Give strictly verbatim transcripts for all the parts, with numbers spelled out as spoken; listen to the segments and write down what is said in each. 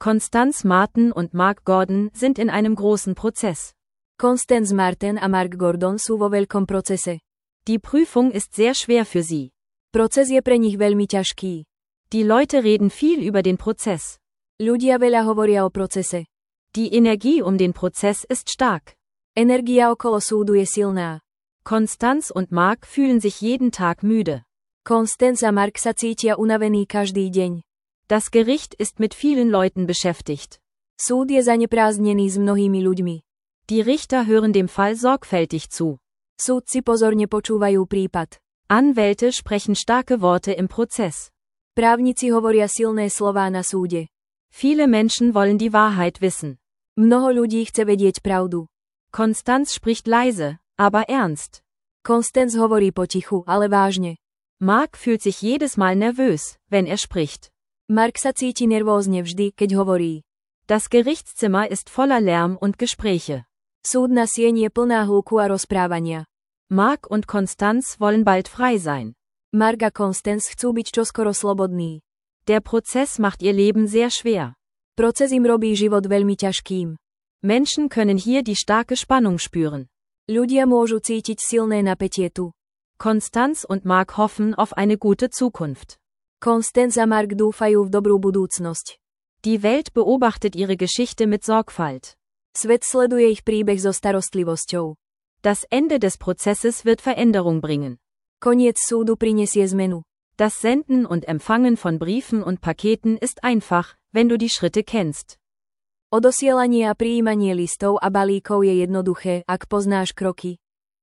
Constance Martin und Mark Gordon sind in einem großen Prozess. Constance Martin a Mark Gordon sú vo veľkom procese. Die Prüfung ist sehr schwer für sie. Proces je pre nich veľmi ťažký. Die Leute reden viel über den Prozess. Ľudia veľa hovoria o procese. Die Energie um den Prozess ist stark. Energia okolo súdu je silná. Constance und Mark fühlen sich jeden Tag müde. Constance a Mark sa cítia unavení každý deň. Das Gericht ist mit vielen Leuten beschäftigt. Súd je zaneprázdnený s mnohými ľuďmi. Die Richter hören dem Fall sorgfältig zu. Súdci pozorne počúvajú prípad. Anwälte sprechen starke Worte im Prozess. Právnici hovoria silné slová na súde. Viele Menschen wollen die Wahrheit wissen. Mnoho ľudí chce vedieť pravdu. Constance spricht leise, aber ernst. Constance hovorí potichu, ale vážne. Mark fühlt sich jedes Mal nervös, wenn er spricht. Mark sa cíti nervózne vždy, keď hovorí. Das Gerichtszimmer ist voller Lärm und Gespräche. Súdna sieň je plná hluku a rozprávania. Mark und Constance wollen bald frei sein. Mark a Constance chcú byť čoskoro slobodní. Der Prozess macht ihr Leben sehr schwer. Proces im robí život veľmi ťažkým. Menschen können hier die starke Spannung spüren. Ľudia môžu cítiť silné napätie tu. Constance und Mark hoffen auf eine gute Zukunft. Constance a Mark dúfajú v dobrú budúcnosť. Die Welt beobachtet ihre Geschichte mit Sorgfalt. Svet sleduje ich príbeh so starostlivosťou. Das Ende des Prozesses wird Veränderung bringen. Koniec súdu prinesie zmenu. Das Senden und Empfangen von Briefen und Paketen ist einfach, wenn du die Schritte kennst. Odosielanie a prijímanie listov a balíkov je jednoduché, ak poznáš kroky.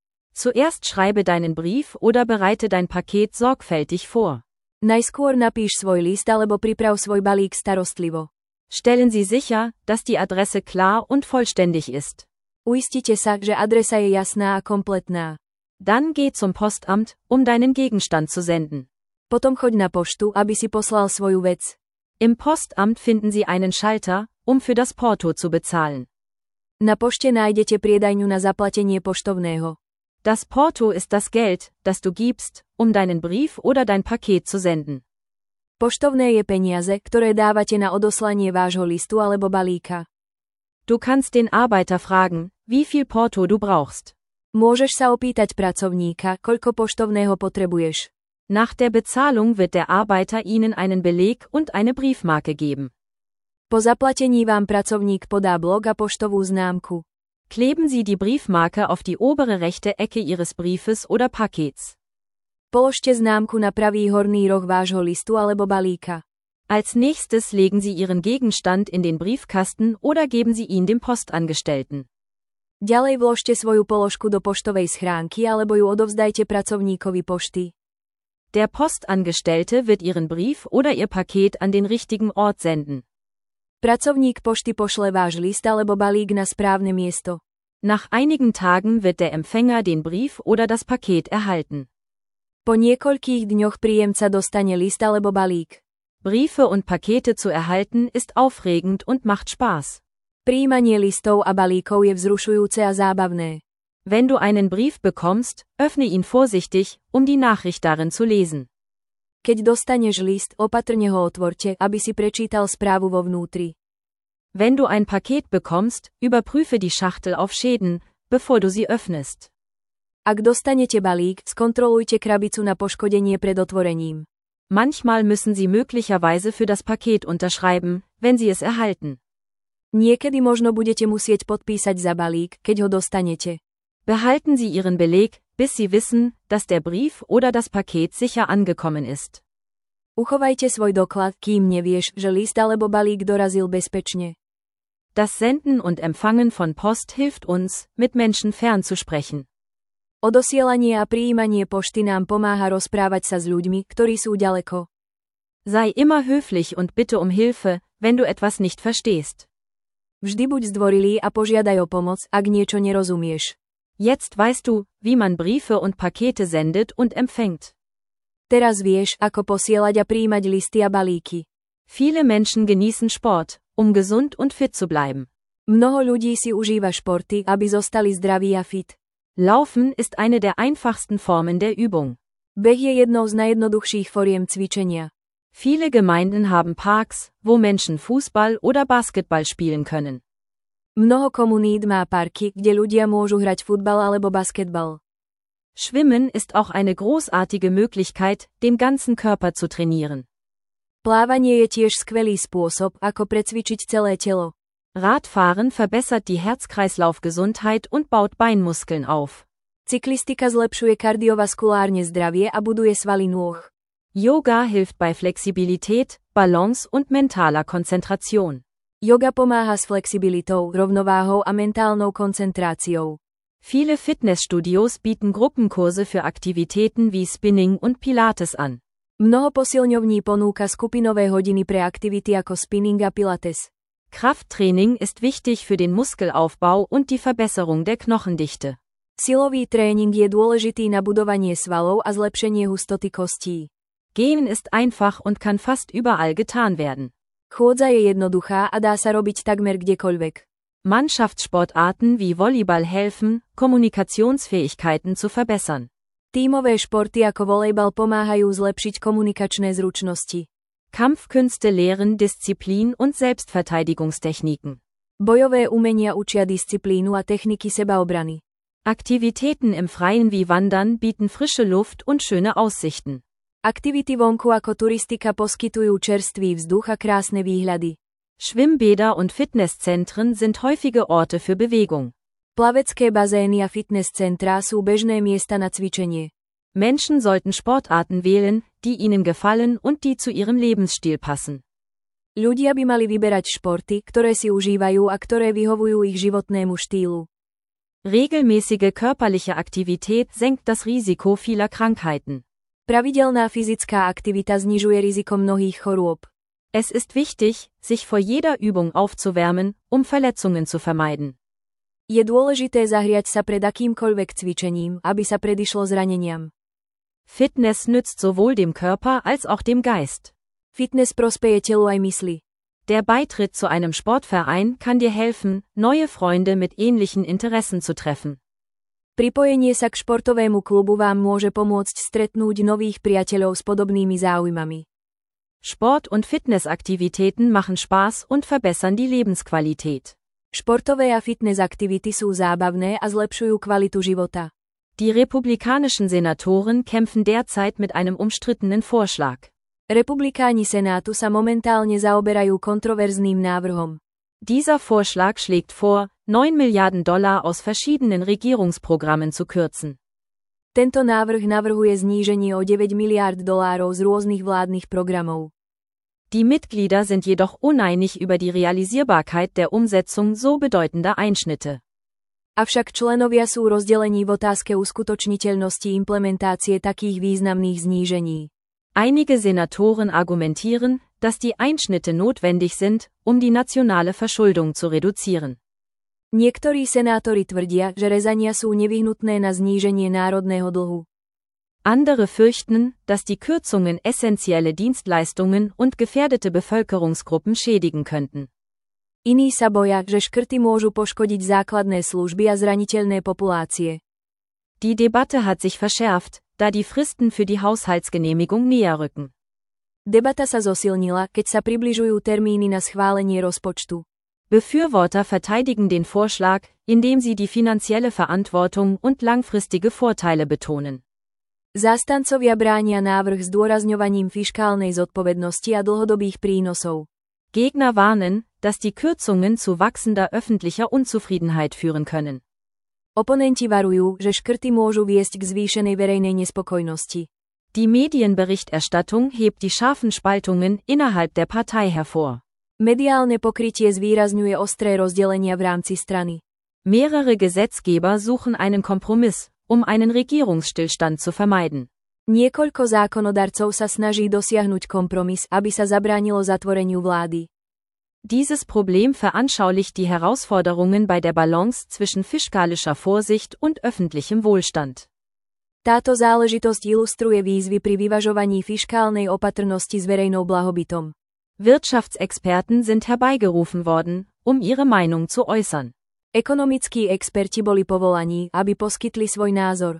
Zuerst schreibe deinen Brief oder bereite dein Paket sorgfältig vor. Najskôr napíš svoj list alebo priprav svoj balík starostlivo. Stellen Sie sicher, dass die Adresse klar und vollständig ist. Uistite sa, že adresa je jasná a kompletná. Dann geh zum Postamt, um deinen Gegenstand zu senden. Potom choď na poštu, aby si poslal svoju vec. Im Postamt finden Sie einen Schalter, um für das Porto zu bezahlen. Na pošte nájdete priedajňu na zaplatenie poštovného. Das Porto ist das Geld, das du gibst, um deinen Brief oder dein Paket zu senden. Poštovné je peniaze, ktoré dávate na odoslanie vášho listu alebo balíka. Du kannst den Arbeiter fragen, wie viel Porto du brauchst. Môžeš sa opýtať pracovníka, koľko poštovného potrebuješ. Nach der Bezahlung wird der Arbeiter Ihnen einen Beleg und eine Briefmarke geben. Po zaplatení vám pracovník podá blok a poštovú známku. Kleben Sie die Briefmarke auf die obere rechte Ecke Ihres Briefes oder Pakets. Položte známku na pravý horný roh vášho listu alebo balíka. Als nächstes legen Sie Ihren Gegenstand in den Briefkasten oder geben Sie ihn dem Postangestellten. Ďalej vložte svoju položku do poštovej schránky alebo ju odovzdajte pracovníkovi pošty. Der Postangestellte wird Ihren Brief oder Ihr Paket an den richtigen Ort senden. Pracovník pošty pošle váš list alebo balík na správne miesto. Nach einigen Tagen wird der Empfänger den Brief oder das Paket erhalten. Po niekoľkých dňoch príjemca dostane list alebo balík. Briefe und Pakete zu erhalten ist aufregend und macht Spaß. Prijímanie listov a balíkov je vzrušujúce a zábavné. Wenn du einen Brief bekommst, öffne ihn vorsichtig, um die Nachricht darin zu lesen. Keď dostaneš list, opatrne ho otvorte, aby si prečítal správu vo vnútri. Wenn du ein Paket bekommst, überprüfe die Schachtel auf Schäden, bevor du sie öffnest. Ak dostanete balík, skontrolujte krabicu na poškodenie pred otvorením. Manchmal müssen Sie möglicherweise für das Paket unterschreiben, wenn Sie es erhalten. Niekedy možno budete musieť podpísať za balík, keď ho dostanete. Behalten Sie Ihren Beleg, bis Sie wissen, dass der Brief oder das Paket sicher angekommen ist. Uchovajte svoj doklad, kým nevieš, že list alebo balík dorazil bezpečne. Das Senden und Empfangen von Post hilft uns, mit Menschen fernzusprechen. Odosielanie a prijímanie pošty nám pomáha rozprávať sa s ľuďmi, ktorí sú ďaleko. Sei immer höflich und bitte um Hilfe, wenn du etwas nicht verstehst. Vždy buď zdvorilý a požiadaj o pomoc, ak niečo nerozumieš. Jetzt weißt du, wie man Briefe und Pakete sendet und empfängt. Teraz vieš, ako posielať a prijímať listy a balíky. Viele Menschen genießen Sport, um gesund und fit zu bleiben. Mnoho ľudí si užíva športy, aby zostali zdraví a fit. Laufen ist eine der einfachsten Formen der Übung. Beh je jednou z najjednoduchších foriem cvičenia. Viele Gemeinden haben Parks, wo Menschen Fußball oder Basketball spielen können. Mnoho komunít má parky, kde ľudia môžu hrať futbal alebo basketbal. Schwimmen ist auch eine großartige Möglichkeit, den ganzen Körper zu trainieren. Plávanie je tiež skvelý spôsob, ako precvičiť celé telo. Radfahren verbessert die Herz-Kreislauf-Gesundheit und baut Beinmuskeln auf. Cyklistika zlepšuje kardiovaskulárne zdravie a buduje svaly nôh. Yoga hilft bei Flexibilität, Balance und mentaler Konzentration. Yoga pomáha s flexibilitou, rovnováhou a mentálnou koncentráciou. Viele Fitnessstudios bieten Gruppenkurse für Aktivitäten wie Spinning und Pilates an. Mnoho posilňovní ponúka skupinové hodiny pre aktivity ako spinning a pilates. Krafttraining ist wichtig für den Muskelaufbau und die Verbesserung der Knochendichte. Silový tréning je dôležitý na budovanie svalov a zlepšenie hustoty kostí. Gehen ist einfach und kann fast überall getan werden. Chôdza je jednoduchá a dá sa robiť takmer kdekoľvek. Mannschaftssportarten wie Volleyball helfen, Kommunikationsfähigkeiten zu verbessern. Tímové športy ako volejbal pomáhajú zlepšiť komunikačné zručnosti. Kampfkünste lehren Disziplin und Selbstverteidigungstechniken. Bojové umenia učia disciplínu a techniky sebaobrany. Aktivitäten im Freien wie Wandern bieten frische Luft und schöne Aussichten. Aktivity vonku ako turistika poskytujú čerstvý vzduch a krásne výhľady. Schwimmbäder und Fitnesszentren sind häufige Orte für Bewegung. Plavecké bazény a fitnesscentrá sú bežné miesta na cvičenie. Menschen sollten Sportarten wählen, die ihnen gefallen und die zu ihrem Lebensstil passen. Ľudia by mali vyberať športy, ktoré si užívajú a ktoré vyhovujú ich životnému štýlu. Regelmäßige körperliche Aktivität senkt das Risiko vieler Krankheiten. Pravidelná fyzická aktivita znižuje riziko mnohých chorôb. Es ist wichtig, sich vor jeder Übung aufzuwärmen, um Verletzungen zu vermeiden. Je dôležité zahriať sa pred akýmkoľvek cvičením, aby sa predišlo zraneniam. Fitness nützt sowohl dem Körper als auch dem Geist. Fitness prospeje telu aj mysli. Der Beitritt zu einem Sportverein kann dir helfen, neue Freunde mit ähnlichen Interessen zu treffen. Pripojenie sa k športovému klubu vám môže pomôcť stretnúť nových priateľov s podobnými záujmami. Sport- und Fitnessaktivitäten machen Spaß und verbessern die Lebensqualität. Športové a fitnessaktivity sú zábavné a zlepšujú kvalitu života. Die republikanischen Senatoren kämpfen derzeit mit einem umstrittenen Vorschlag. Republikáni Senátu sa momentálne zaoberajú kontroverzným návrhom. Dieser Vorschlag schlägt vor, neun Milliarden Dollar aus verschiedenen Regierungsprogrammen zu kürzen. Tento návrh navrhuje zníženie o deväť miliárd dolárov z rôznych vládnych programov. Die Mitglieder sind jedoch uneinig über die Realisierbarkeit der Umsetzung so bedeutender Einschnitte. Avšak členovia sú rozdelení v otázke uskutočniteľnosti implementácie takých významných znížení. Einige Senatoren argumentieren, dass die Einschnitte notwendig sind, um die nationale Verschuldung zu reduzieren. Niektorí senátori tvrdia, že rezania sú nevyhnutné na zníženie národného dlhu. Andere fürchten, dass die Kürzungen essentielle Dienstleistungen und gefährdete Bevölkerungsgruppen schädigen könnten. Iní sa boja, že škrty môžu poškodiť základné služby a zraniteľné populácie. Die Debatte hat sich verschärft, da die Fristen für die Haushaltsgenehmigung näher rücken. Debata sa zosilnila, keď sa približujú termíny na schválenie rozpočtu. Befürworter verteidigen den Vorschlag, indem sie die finanzielle Verantwortung und langfristige Vorteile betonen. Zástancovia bránia návrh zdôrazňovaním fiškálnej zodpovednosti a dlhodobých prínosov. Gegner warnen, dass die Kürzungen zu wachsender öffentlicher Unzufriedenheit führen können. Oponenti varujú, že škrty môžu viesť k zvýšenej verejnej nespokojnosti. Die Medienberichterstattung hebt die scharfen Spaltungen innerhalb der Partei hervor. Mediálne pokrytie zvýrazňuje ostré rozdelenia v rámci strany. Mehrere Gesetzgeber suchen einen Kompromiss, um einen Regierungsstillstand zu vermeiden. Niekoľko zákonodarcov sa snaží dosiahnuť kompromis, aby sa zabránilo zatvoreniu vlády. Dieses Problem veranschaulicht die Herausforderungen bei der Balance zwischen fiskalischer Vorsicht und öffentlichem Wohlstand. Táto záležitosť ilustruje výzvy pri vyvažovaní fiškálnej opatrnosti s verejnou blahobytom. Wirtschaftsexperten sind herbeigerufen worden, um ihre Meinung zu äußern. Ekonomickí experti boli povolaní, aby poskytli svoj názor.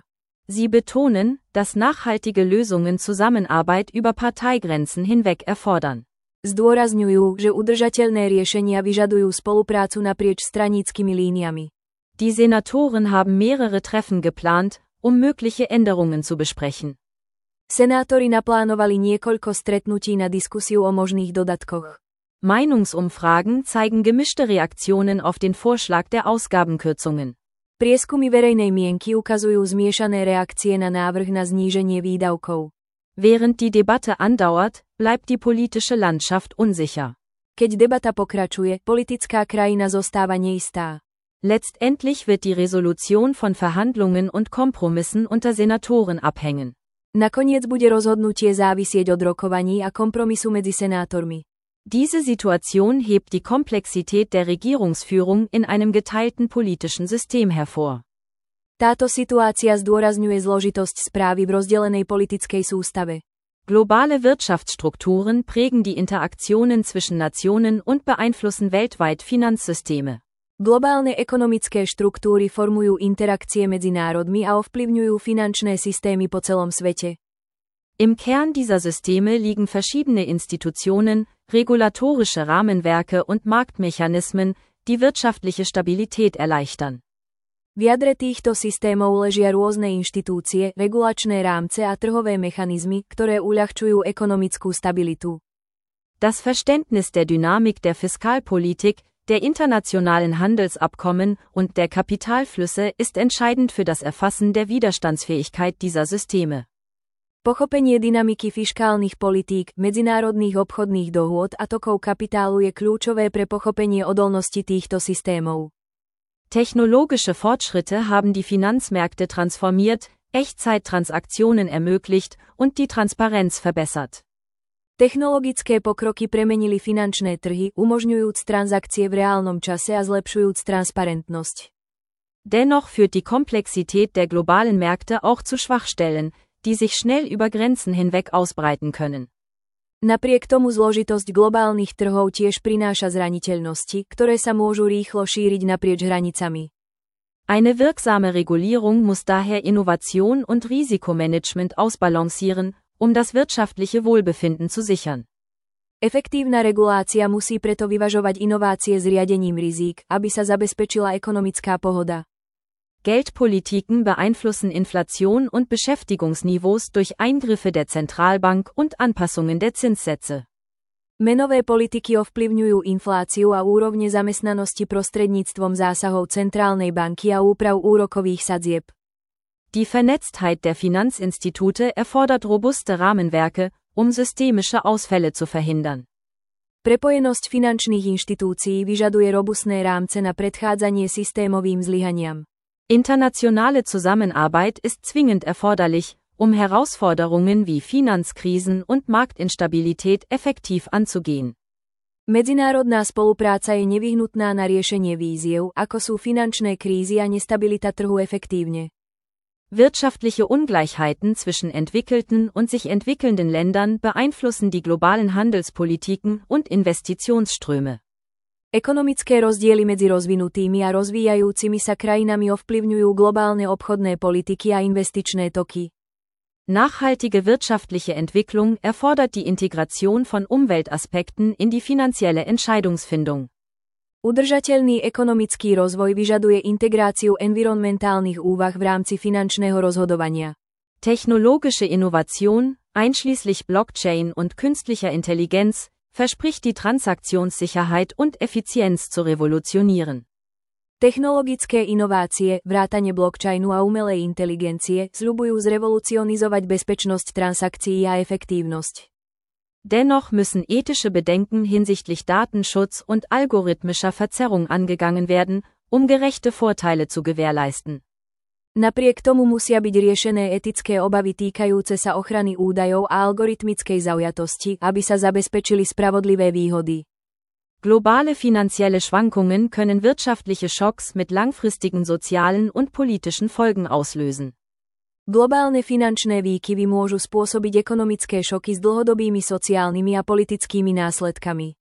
Sie betonen, dass nachhaltige Lösungen Zusammenarbeit über Parteigrenzen hinweg erfordern. Zdôrazňujú, že udržateľné riešenia vyžadujú spoluprácu naprieč straníckymi líniami. Die Senatoren haben mehrere Treffen geplant, um mögliche Änderungen zu besprechen. Senátori naplánovali niekoľko stretnutí na diskusiu o možných dodatkoch. Meinungsumfragen zeigen gemischte Reaktionen auf den Vorschlag der Ausgabenkürzungen. Prieskumy verejnej mienky ukazujú zmiešané reakcie na návrh na zníženie výdavkov. Während die Debatte andauert, bleibt die politische Landschaft unsicher. Keď debata pokračuje, politická krajina zostáva neistá. Letztendlich wird die Resolution von Verhandlungen und Kompromissen unter Senatoren abhängen. Nakoniec bude rozhodnutie závisieť od rokovaní a kompromisu medzi senátormi. Diese Situation hebt die Komplexität der Regierungsführung in einem geteilten politischen System hervor. Táto situácia zdôrazňuje zložitosť správy v rozdelenej politickej sústave. Globale Wirtschaftsstrukturen prägen die Interaktionen zwischen Nationen und beeinflussen weltweit Finanzsysteme. Globálne ekonomické štruktúry formujú interakcie medzi národmi a ovplyvňujú finančné systémy po celom svete. Im Kern dieser Systeme liegen verschiedene Institutionen, regulatorische Rahmenwerke und Marktmechanismen, die wirtschaftliche Stabilität erleichtern. V jadre týchto systémov ležia rôzne inštitúcie, regulačné rámce a trhové mechanizmy, ktoré uľahčujú ekonomickú stabilitu. Das Verständnis der Dynamik der Fiskalpolitik, der internationalen Handelsabkommen und der Kapitalflüsse ist entscheidend für das Erfassen der Widerstandsfähigkeit dieser Systeme. Pochopenie dynamiky fiškálnych politík, medzinárodných obchodných dohôd a tokov kapitálu je kľúčové pre pochopenie odolnosti týchto systémov. Technologische Fortschritte haben die Finanzmärkte transformiert, Echtzeittransaktionen ermöglicht und die Transparenz verbessert. Technologické pokroky premenili finančné trhy, umožňujúc transakcie v reálnom čase a zlepšujúc transparentnosť. Dennoch führt die Komplexität der globalen Märkte auch zu Schwachstellen, die sich schnell über Grenzen hinweg ausbreiten können. Napriek tomu zložitosť globálnych trhov tiež prináša zraniteľnosti, ktoré sa môžu rýchlo šíriť naprieč hranicami. Eine wirksame Regulierung muss daher Innovation und Risikomanagement ausbalancieren, um das wirtschaftliche Wohlbefinden zu sichern. Efektívna regulácia musí preto vyvažovať inovácie s riadením rizík, aby sa zabezpečila ekonomická pohoda. Geldpolitiken beeinflussen Inflation und Beschäftigungsniveaus durch Eingriffe der Zentralbank und Anpassungen der Zinssätze. Menové politiky ovplyvňujú infláciu a úrovne zamestnanosti prostredníctvom zásahov centrálnej banky a úprav úrokových sadzieb. Die Vernetztheit der Finanzinstitute erfordert robuste Rahmenwerke, um systemische Ausfälle zu verhindern. Prepojenosť finančných inštitúcií vyžaduje robustné rámce na predchádzanie systémovým zlyhaniam. Internationale Zusammenarbeit ist zwingend erforderlich, um Herausforderungen wie Finanzkrisen und Marktinstabilität effektiv anzugehen. Medzinárodná spolupráca je nevyhnutná na riešenie výziev, ako sú finančné krízy a nestabilita trhu efektívne. Wirtschaftliche Ungleichheiten zwischen entwickelten und sich entwickelnden Ländern beeinflussen die globalen Handelspolitiken und Investitionsströme. Ekonomické rozdiely medzi rozvinutými a rozvíjajúcimi sa krajinami ovplyvňujú globálne obchodné politiky a investičné toky. Nachhaltige wirtschaftliche Entwicklung erfordert die Integration von Umweltaspekten in die finanzielle Entscheidungsfindung. Udržateľný ekonomický rozvoj vyžaduje integráciu environmentálnych úvah v rámci finančného rozhodovania. Technologische Innovation, einschließlich Blockchain und künstlicher Intelligenz, verspricht die Transaktionssicherheit und Effizienz zu revolutionieren. Technologické inovácie, vrátane blockchainu a umelej inteligencie, sľubujú zrevolucionizovať bezpečnosť transakcií a efektívnosť. Dennoch müssen ethische Bedenken hinsichtlich Datenschutz und algorithmischer Verzerrung angegangen werden, um gerechte Vorteile zu gewährleisten. Napriek tomu musia byť riešené etické obavy týkajúce sa ochrany údajov a algoritmickej zaujatosti, aby sa zabezpečili spravodlivé výhody. Globale finanzielle Schwankungen können wirtschaftliche Schocks mit langfristigen sozialen und politischen Folgen auslösen. Globálne finančné výkyvy môžu spôsobiť ekonomické šoky s dlhodobými sociálnymi a politickými následkami.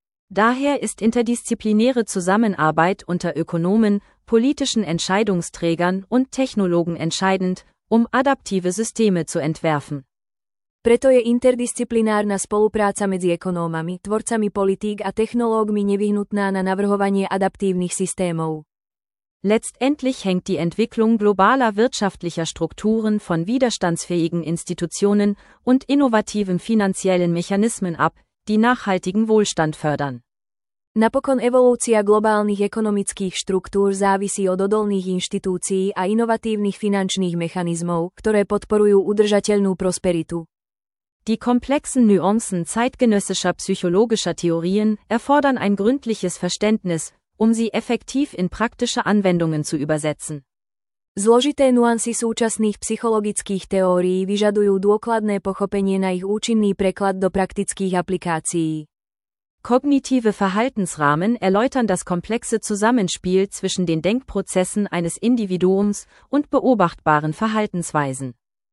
Daher ist interdisziplinäre Zusammenarbeit unter Ökonomen, politischen Entscheidungsträgern und Technologen entscheidend, um adaptive Systeme zu entwerfen. Preto je interdisciplinárna spolupráca medzi ekonómami, tvorcami politík a technológmi nevyhnutná na navrhovanie adaptívnych systémov. Letztendlich hängt die Entwicklung globaler wirtschaftlicher Strukturen von widerstandsfähigen Institutionen und innovativen finanziellen Mechanismen ab, die nachhaltigen Wohlstand fördern. Napokon evolúcia globálnych ekonomických štruktúr závisí od odolných inštitúcií a inovatívnych finančných mechanizmov, ktoré podporujú udržateľnú prosperitu. Die komplexen Nuancen zeitgenössischer psychologischer Theorien erfordern ein gründliches Verständnis, um sie effektiv in praktische Anwendungen zu übersetzen. Zložité nuancy súčasných psychologických teórií vyžadujú dôkladné pochopenie na ich účinný preklad do praktických aplikácií. Kognitive Verhaltensrahmen erläutern das komplexe Zusammenspiel zwischen den Denkprozessen eines Individuums und beobachtbaren Verhaltensweisen.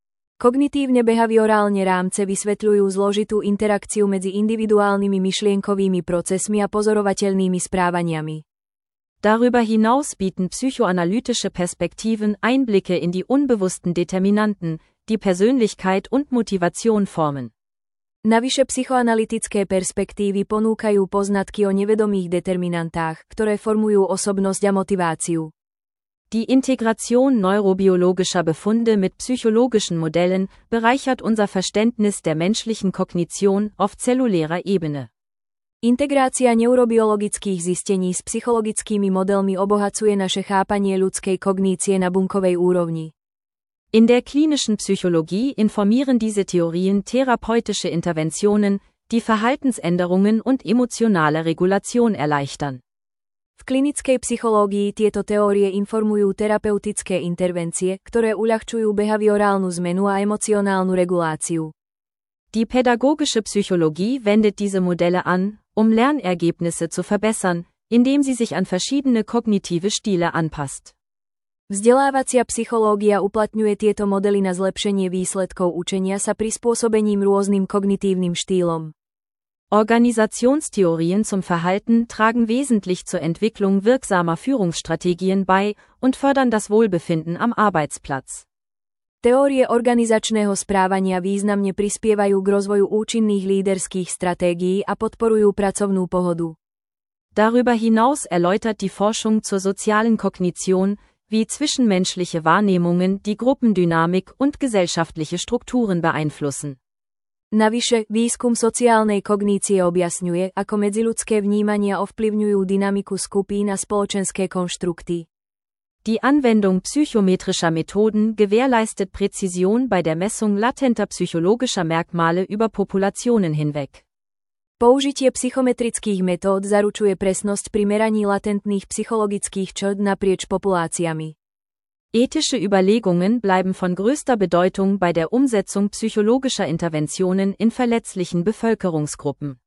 Kognitívne-behaviorálne rámce vysvetľujú zložitú interakciu medzi individuálnymi myšlienkovými procesmi a pozorovateľnými správaniami. Darüber hinaus bieten psychoanalytische Perspektiven Einblicke in die unbewussten Determinanten, die Persönlichkeit und Motivation formen. Navyše psychoanalytické perspektívy ponúkajú poznatky o nevedomých determinantách, ktoré formujú osobnosť a motiváciu. Die Integration neurobiologischer Befunde mit psychologischen Modellen bereichert unser Verständnis der menschlichen Kognition auf zellulärer Ebene. Integrácia neurobiologických zistení s psychologickými modelmi obohacuje naše chápanie ľudskej kognície na bunkovej úrovni. In der klinischen Psychologie informieren diese Theorien therapeutische Interventionen, die Verhaltensänderungen und emotionale Regulation erleichtern. V klinickej psychológii tieto teórie informujú terapeutické intervencie, ktoré uľahčujú behaviorálnu zmenu a emocionálnu reguláciu. Die pädagogische Psychologie wendet diese Modelle an, um Lernergebnisse zu verbessern, indem sie sich an verschiedene kognitive Stile anpasst. Vzdelávacia psychológia uplatňuje tieto modely na zlepšenie výsledkov učenia sa prispôsobením rôznym kognitívnym štýlom. Organisationstheorien zum Verhalten tragen wesentlich zur Entwicklung wirksamer Führungsstrategien bei und fördern das Wohlbefinden am Arbeitsplatz. Teórie organizačného správania významne prispievajú k rozvoju účinných líderských stratégií a podporujú pracovnú pohodu. Darüber hinaus erläutert die Forschung zur sozialen Kognition, wie zwischenmenschliche Wahrnehmungen die Gruppendynamik und gesellschaftliche Strukturen beeinflussen. Navyše, výskum sociálnej kognície objasňuje, ako medziľudské vnímania ovplyvňujú dynamiku skupín a spoločenské konštrukty. Die Anwendung psychometrischer Methoden gewährleistet Präzision bei der Messung latenter psychologischer Merkmale über Populationen hinweg. Použitie psychometrických metód zaručuje presnosť pri meraní latentných psychologických črt naprieč populáciami. Ethische Überlegungen bleiben von größter Bedeutung bei der Umsetzung psychologischer Interventionen in verletzlichen Bevölkerungsgruppen.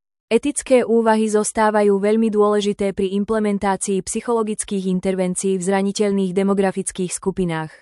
Etické úvahy zostávajú veľmi dôležité pri implementácii psychologických intervencií v zraniteľných demografických skupinách.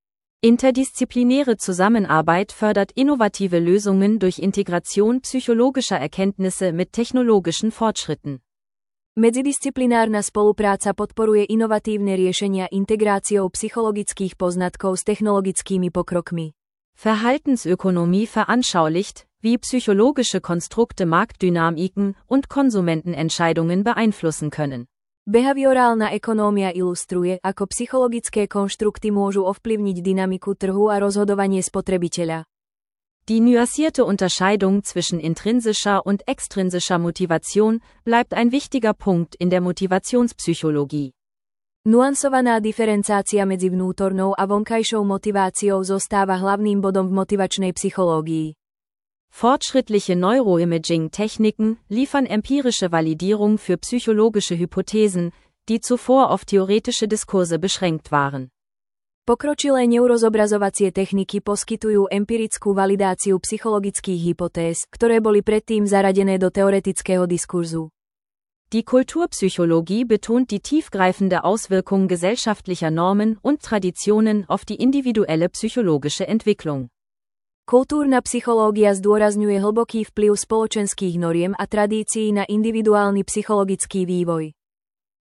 Interdisziplinäre Zusammenarbeit fördert innovative Lösungen durch Integration psychologischer Erkenntnisse mit technologischen Fortschritten. Medzidisciplinárna spolupráca podporuje inovatívne riešenia integráciou psychologických poznatkov s technologickými pokrokmi. Verhaltensökonomie veranschaulicht, wie psychologische Konstrukte Marktdynamiken und Konsumentenentscheidungen beeinflussen können. Behaviorálna ekonómia ilustruje, ako psychologické konštrukty môžu ovplyvniť dynamiku trhu a rozhodovanie spotrebiteľa. Die nuancierte Unterscheidung zwischen intrinsischer und extrinsischer Motivation bleibt ein wichtiger Punkt in der Motivationspsychologie. Nuansovaná diferencácia medzi vnútornou a vonkajšou motiváciou zostáva hlavným bodom v motivačnej psychológii. Fortschrittliche Neuroimaging-Techniken liefern empirische Validierung für psychologische Hypothesen, die zuvor auf theoretische Diskurse beschränkt waren. Pokročilé neurozobrazovacie techniky poskytujú empirickú validáciu psychologických hypotéz, ktoré boli predtým zaradené do teoretického diskurzu. Die Kulturpsychologie betont die tiefgreifende Auswirkung gesellschaftlicher Normen und Traditionen auf die individuelle psychologische Entwicklung. Kultúrna psychológia zdôrazňuje hlboký vplyv spoločenských noriem a tradícií na individuálny psychologický vývoj.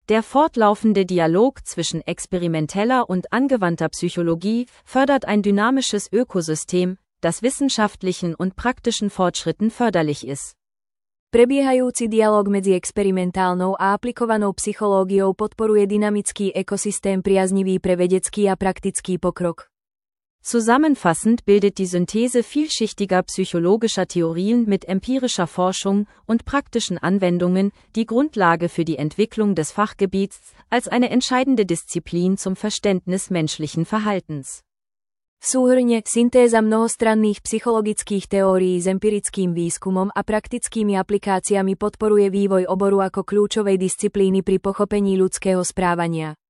Der fortlaufende Dialog zwischen experimenteller und angewandter Psychologie fördert ein dynamisches Ökosystem, das wissenschaftlichen und praktischen Fortschritten förderlich ist. Prebiehajúci dialog medzi experimentálnou a aplikovanou psychológiou podporuje dynamický ekosystém priaznivý pre vedecký a praktický pokrok. Zusammenfassend bildet die Synthese vielschichtiger psychologischer Theorien mit empirischer Forschung und praktischen Anwendungen die Grundlage für die Entwicklung des Fachgebiets als eine entscheidende Disziplin zum Verständnis menschlichen Verhaltens. Súhrne, syntéza mnohostranných psychologických teórií s empirickým výskumom a praktickými aplikáciami podporuje vývoj oboru ako kľúčovej disciplíny pri pochopení ľudského správania.